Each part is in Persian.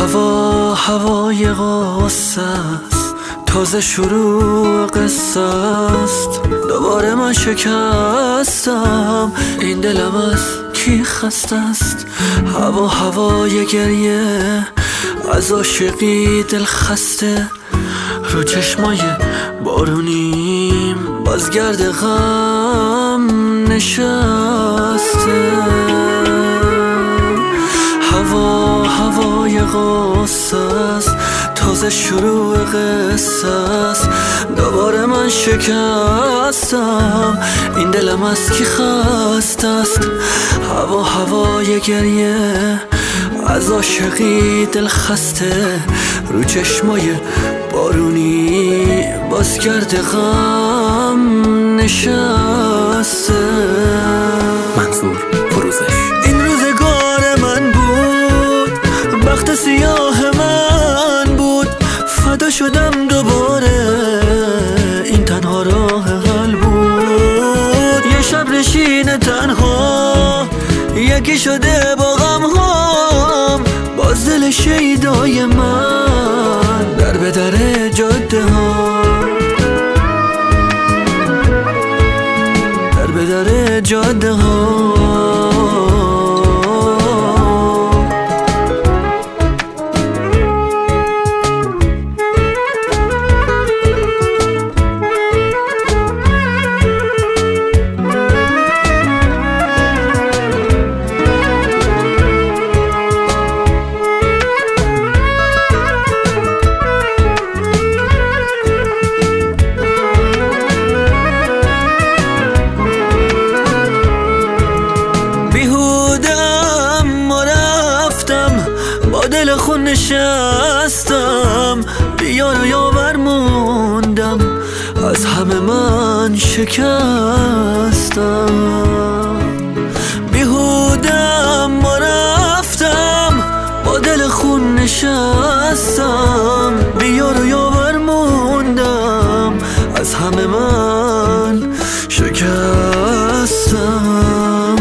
هوای غصه است، تازه شروع قصه است. دوباره من شکستم، این دلم از کی خسته است. هوای گریه از عاشقی دل خسته، رو چشمای بارونیم بازگرد غم نشسته. هوای غصه است، تازه شروع قصه است. دوباره من شکستم، این دلم از کی خسته است. هوای گریه از عاشقی دل خسته، رو چشمای بارونی بازگرد غم نشسته. منظور فروزش. این روزگار من بود، بخت سیاه من بود، فدا شدم دوباره، این تنها راه حل بود. یه شب نشین تنها، یکی شده با غم هام، باز دل شیدای من در به در جاده ها، در به در جاده ها. دل خون نشستم، بیار و یاور موندم، از همه من شکستم. بیهودم و رفتم، با دل خون نشستم، بیار و یاور موندم، از همه من شکستم.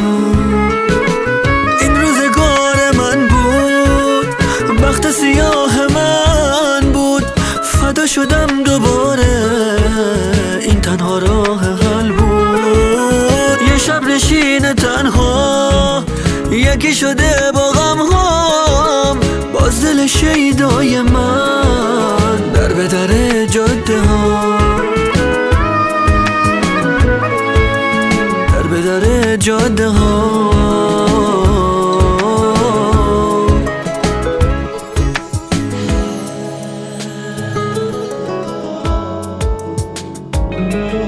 سیاه من بود، فدا شدم دوباره، این تنها راه حل بود. یه شب نشین تنها، یکی شده با غم هام، باز دل شیدای من در به در جاده ها، در به در جاده ها.